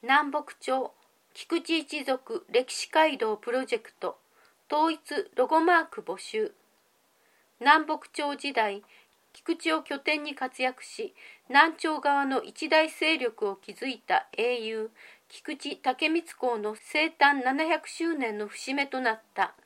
南北朝菊池一族歴史街道プロジェクト統一ロゴマーク募集。南北朝時代、菊池を拠点に活躍し、南朝側の一大勢力を築いた英雄菊池武光公の生誕700周年の節目となった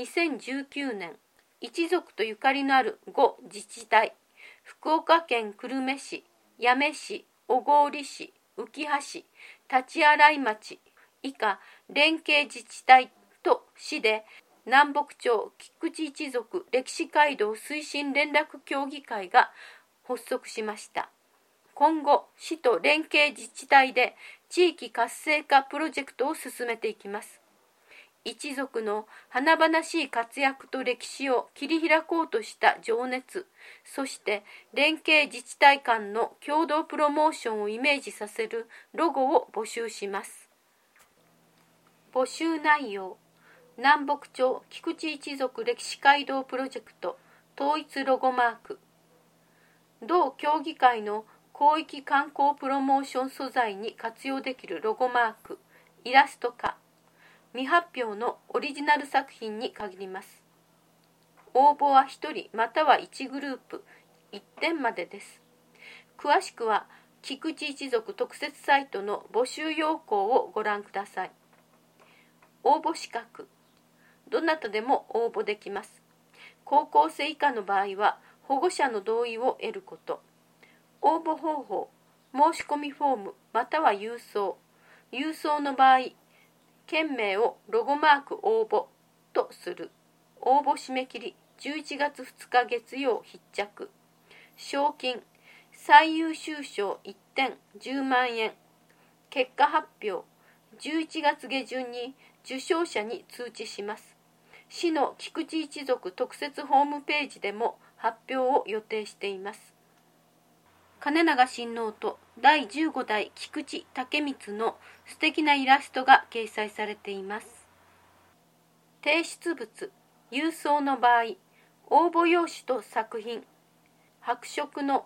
2019年、一族とゆかりのある5自治体、福岡県久留米市、八女市、小郡市、浮羽市、立洗町以下連携自治体と市で南北朝菊池一族歴史街道推進連絡協議会が発足しました。今後、市と連携自治体で地域活性化プロジェクトを進めていきます。一族の華々しい活躍と歴史を切り開こうとした情熱、そして連携自治体間の共同プロモーションをイメージさせるロゴを募集します。募集内容、南北朝菊池一族歴史街道プロジェクト統一ロゴマーク。同協議会の広域観光プロモーション素材に活用できるロゴマーク、イラスト化。未発表のオリジナル作品に限ります。応募は1人または1グループ1点までです。詳しくは菊池一族特設サイトの募集要項をご覧ください。応募資格、どなたでも応募できます。高校生以下の場合は保護者の同意を得ること。応募方法、申し込みフォームまたは郵送。郵送の場合、件名をロゴマーク応募とする。応募締め切り11月2日月曜必着。賞金、最優秀賞1点10万円。結果発表、11月下旬に受賞者に通知します。市の菊池一族特設ホームページでも発表を予定しています。金長親王と第15代菊池武光の素敵なイラストが掲載されています。提出物、郵送の場合、応募用紙と作品、白色の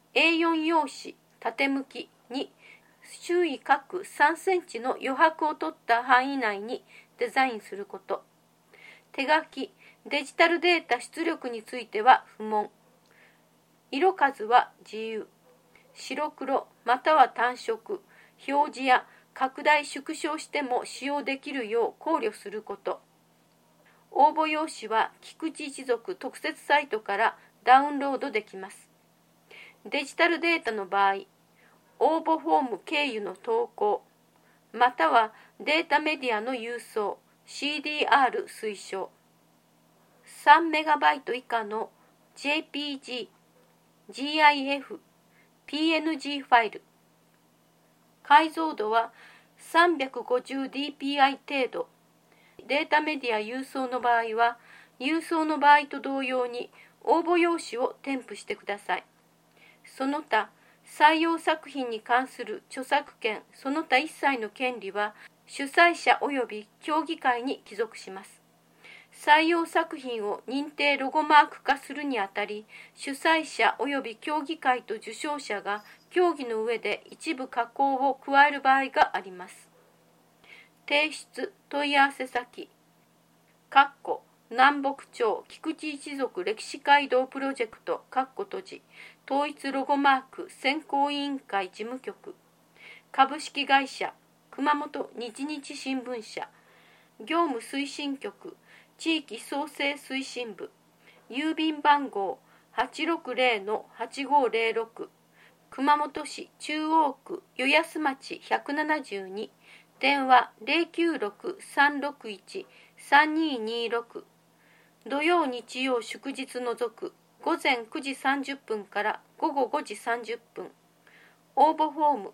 A4 用紙縦向きに周囲各3センチの余白を取った範囲内にデザインすること。手書き、デジタルデータ出力については不問。色数は自由。白黒または単色、表示や拡大縮小しても使用できるよう考慮すること。応募用紙は菊池一族特設サイトからダウンロードできます。デジタルデータの場合、応募フォーム経由の投稿、またはデータメディアの郵送、CDR 推奨。3MB 以下の JPG、GIF、PNG ファイル。解像度は 350dpi 程度。データメディア郵送の場合は、郵送の場合と同様に応募用紙を添付してください。その他、採用作品に関する著作権、その他一切の権利は主催者及び協議会に帰属します。採用作品を認定ロゴマーク化するにあたり、主催者及び協議会と受賞者が協議の上で一部加工を加える場合があります。提出問い合わせ先、南北朝菊池一族歴史街道プロジェクト閉じ統一ロゴマーク選考委員会事務局、株式会社熊本日日新聞社、業務推進局地域創生推進部、郵便番号 860-8506、熊本市中央区与安町172、電話 096-361-3226、土曜日曜祝日除く午前9時30分から午後5時30分。応募フォーム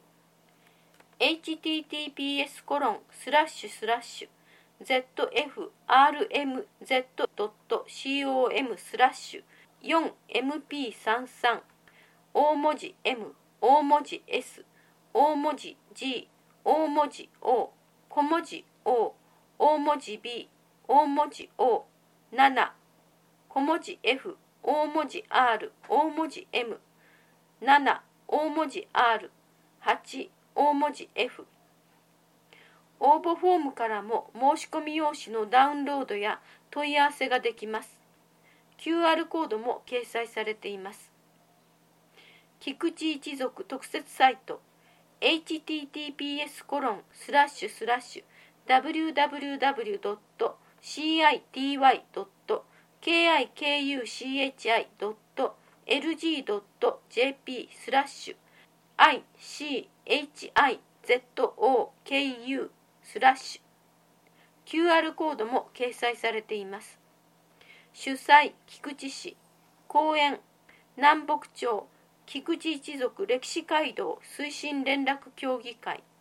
https://zfrmz.com/4mp33 大文字 M、大文字 S、大文字 G、大文字 O、小文字 O、大文字 B、大文字 O、7、小文字 F、大文字 R、大文字 M、7、大文字 R、8、大文字 F、 応募フォームからも申し込み用紙のダウンロードや問い合わせができます。QR コードも掲載されています。菊池一族特設サイト https://www.cityy.kichizoku/QR コードも掲載されています。主催菊池市、講演南北朝菊池一族歴史街道推進連絡協議会。